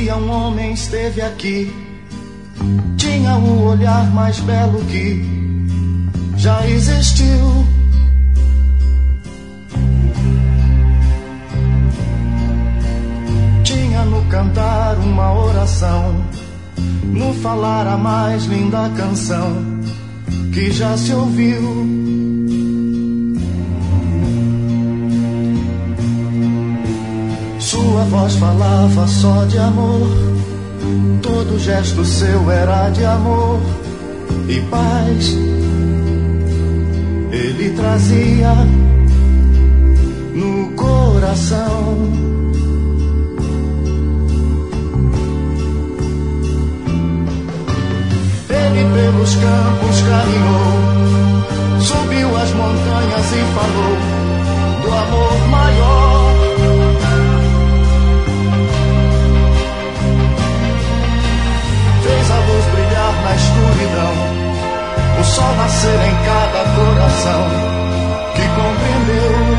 dia um homem esteve aqui, tinha o olhar mais belo que já existiu. Tinha no cantar uma oração, no falar a mais linda canção que já se ouviu. Sua voz falava só de amor, todo gesto seu era de amor e paz. Ele trazia no coração. Ele pelos campos caminhou, subiu as montanhas e falou do amor maior. Fez a luz brilhar na escuridão, o sol nascer em cada coração que compreendeu.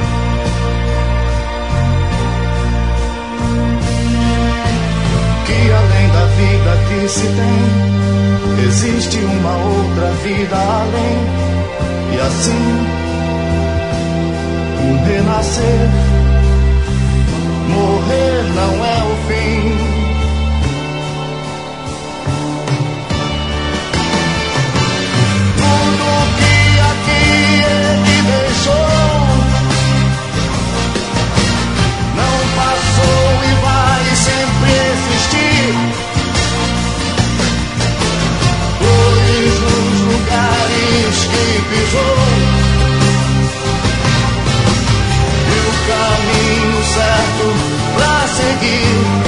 Que além da vida que se tem, existe uma outra vida além. E assim, um renascer, morrer não é o fim. E o caminho certo pra seguir.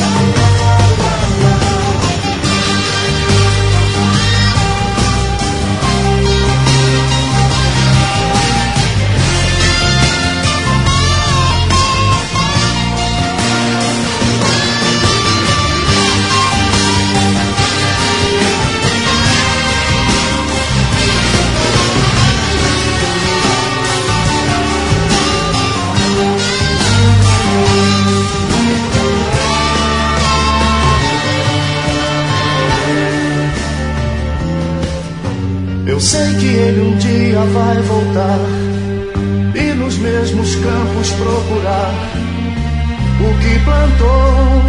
Eu sei que ele um dia vai voltar e nos mesmos campos procurar o que plantou.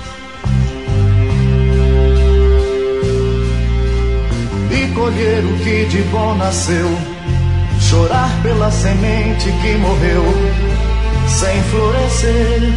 E colher o que de bom nasceu, chorar pela semente que morreu sem florescer.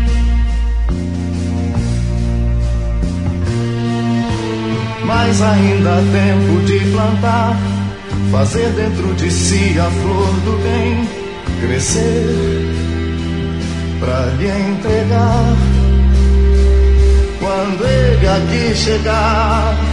Mas ainda há tempo de plantar, fazer dentro de si a flor do bem crescer, pra lhe entregar quando ele aqui chegar.